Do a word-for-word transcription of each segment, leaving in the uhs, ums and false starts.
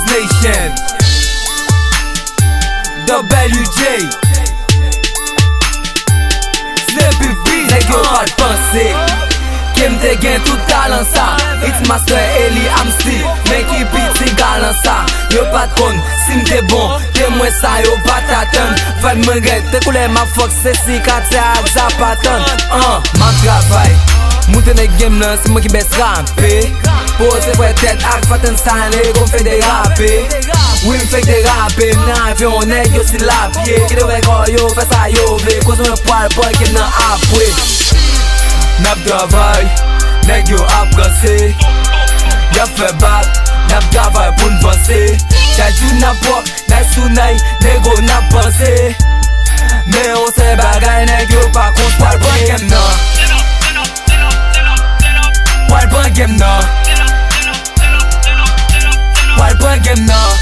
Nation W J Sleepy B Nèg yo pas d'penser Kem te gen tout talent sa It's Master Eli Amsti Men ki piti galant sa Yo pat kon sim te bon Te mwen sa yo pat atan Vibe mwen gen te koule ma fok Se si kate ak zapatan uh, Man travay Mouten e game nan si mwen ki bes rampe Pose fwe tet ak faten san E kon fe de rape Oui m fek de rape Nan fe on neg yo si lapye Ki de vek yo fe sa yo ve Koz mwen pal boy kem nan apwe Nap travay Neg yo ap gase Yap fe bak Nap travay pou n'panse Chajou nap wak Nap sunay Nego nap panse Men on se bagay Neg yo pa kons Wal ban game nan Wal ban game nan Wal ban game nan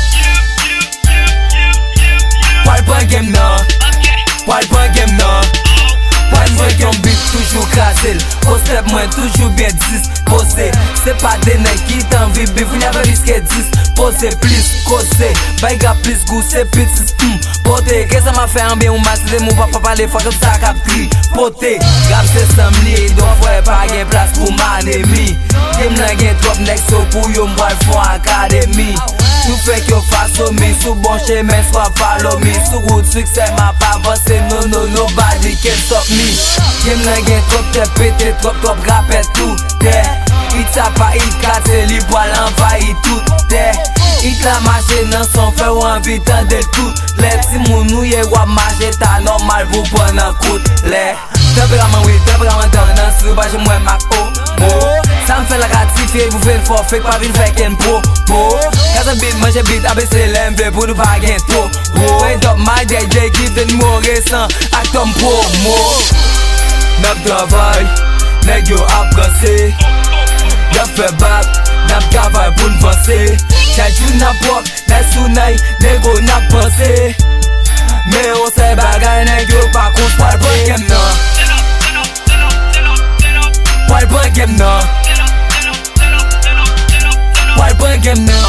Wal ban game nan Wal ban game nan Wal ban game bit toujou krasel Concept mwen toujou bien dis Pose, se pa de nek ki tanvi bif Ou n'yave riske dis Pose plis, kose Bayga plis gou se pitis mm. Pote, ke sa ma fe an bien ou mas De mou pa pa pale fwa kom sa kap tri Pote, grab se sam li Don fwe pa gen plas pou manemi Game nan gen trop nek so pou yo mwal fwa akademi Sou fek yo faso mi Sou bon chemen swa follow me Sou route succès ma pa avanse No no nobody can stop me Game nan gen trop te pete Trop trop rapet tout te It sa pa it kate li boal envahi tout te It la mache nan son fe ou anvi tande tout le Si moun nou ye wap mache ta normal pou pon nan kout le Temperaman oui, temperaman dan nan sou baje mwen mak o mo Sa m fe la ratifiye pou ven for fake pa vin fek en pro po Kaze bit manje bit abese lem vle pou nou pa gen to End up my day day give den mo resan ak tom promo Nap travay, neg yo ap gase Yap fe bak, nap travay pou n'panse Chajou nap wak, nap sunay, nego nap panse Men on se bagay, neg yo pa kons Wal ban game nan Wal ban game nan Wal ban game nan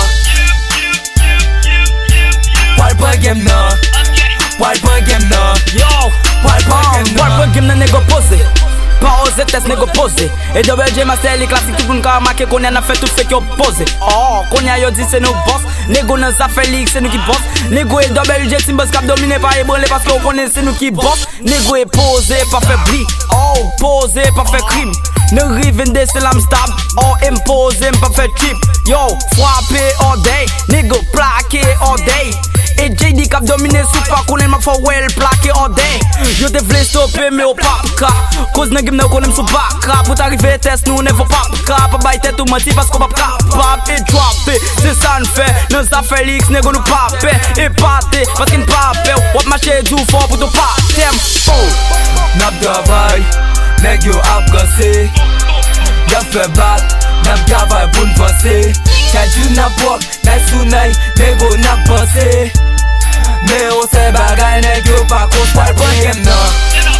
Wal ban game nan Wal ban game nan Yo, Wal ban game nan wal ban game nan nego pose Pa ose test nego pose E W J Master Eli klasik tout moun ka amake Konya na fe tout fek yo pose Oh, konya yo di se nou boss Nego nan zafe lig se nou ki boss Nego e W J Timbers kap domine pa e branle Paske yo konen se nou ki boss Nego e pose pa fe bri Oh, pose pa fe krim Ne riven de se lam stab Oh, impose pa fe trip Yo, frappe all day Nego plake all day E J D kap domine sou pa konen ma fa well plake all day Yo te vle stoppe me o pap ka Koz ne gim ne konen sou baka Pou t'arive test nou ne fo pap ka Pa bay tet ou mati pasko pap ka Pap e droppe, se san fe Nan zafe liks nego nou pape E pate, paske n'pape Wap mache djou fon pou to patem Oh, Nap travay, neg yo ap gase Yap fe bak, nap travay pou n'panse Chajou nap wak, nap sunay, nego nap panse Men on se bagay, neg yo pa kons Wal ban game nan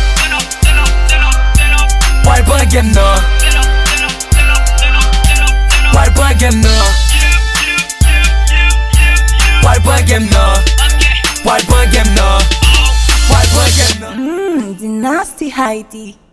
Wal ban game nan Wal ban game nan Wal ban game nan Wal ban game nan Wal ban game nan Mmm, the nasty Heidi.